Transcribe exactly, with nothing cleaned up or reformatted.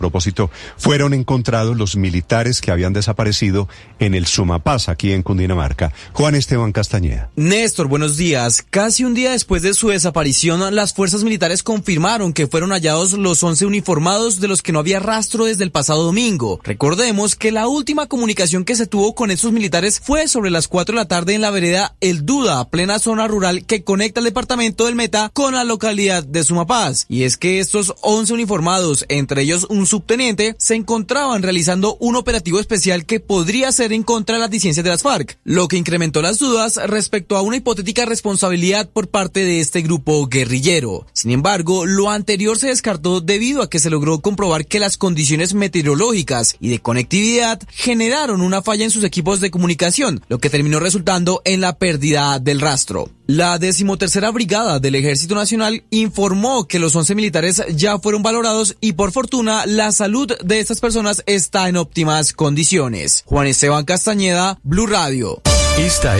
A propósito, fueron encontrados los militares que habían desaparecido en el Sumapaz, aquí en Cundinamarca. Juan Esteban Castañeda. Néstor, buenos días. Casi un día después de su desaparición, las fuerzas militares confirmaron que fueron hallados los once uniformados de los que no había rastro desde el pasado domingo. Recordemos que la última comunicación que se tuvo con estos militares fue sobre las cuatro de la tarde en la vereda El Duda, plena zona rural que conecta el departamento del Meta con la localidad de Sumapaz. Y es que estos once uniformados, entre ellos un subteniente, se encontraban realizando un operativo especial que podría ser en contra de las disidencias de las FARC, lo que incrementó las dudas respecto a una hipotética responsabilidad por parte de este grupo guerrillero. Sin embargo, lo anterior se descartó debido a que se logró comprobar que las condiciones meteorológicas y de conectividad generaron una falla en sus equipos de comunicación, lo que terminó resultando en la pérdida del rastro. La decimotercera Brigada del Ejército Nacional informó que los once militares ya fueron valorados y por fortuna la salud de estas personas está en óptimas condiciones. Juan Esteban Castañeda, Blue Radio. Esta